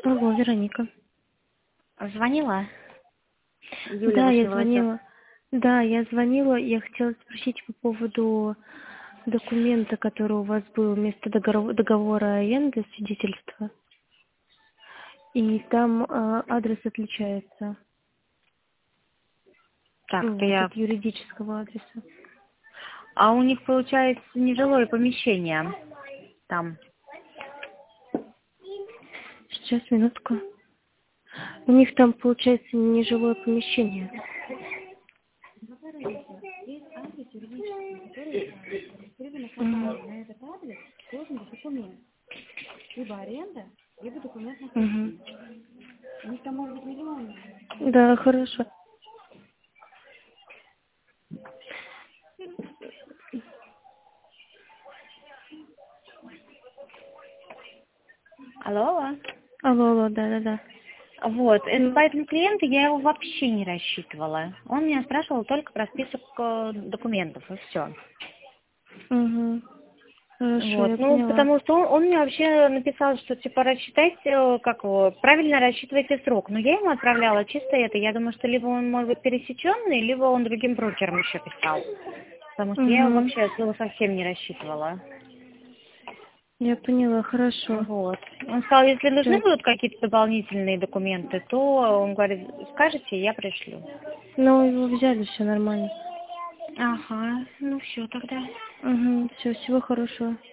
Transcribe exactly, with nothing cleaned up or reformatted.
Алло, Вероника. Звонила? Юля Да, я Вышневолосек. звонила. Да, я звонила. Я хотела спросить по поводу документа, который у вас был вместо договора, договора аренды, свидетельства. И там э, адрес отличается. Так, Ну, это вот я... от юридического адреса. А у них, получается, нежилое помещение там. Сейчас, минутку. У них там, получается, нежилое помещение. Мгм. На этот адрес должен быть документ. Либо аренда, либо документ на собственность. У них там может быть миллион. Да, хорошо. Алло? Алло, алло, да-да-да. Вот, это по Ну, этому клиенту я его вообще не рассчитывала. Он меня спрашивал только про список э, документов, и все. угу. Хорошо, Вот, я ну, поняла. потому что он, он мне вообще написал, что, типа, рассчитайте, э, как его, правильно рассчитывайте срок. Но я ему отправляла чисто это. Я думаю, что либо он может быть пересеченный, либо он другим брокером еще писал. Потому что я его Угу. вообще от слова совсем не рассчитывала. Я поняла, хорошо. Вот. Он сказал, если нужны Так. будут какие-то дополнительные документы, то он говорит, скажите, я пришлю. Ну, его взяли, все нормально. Ага, ну все тогда. Угу. Все, всего хорошего.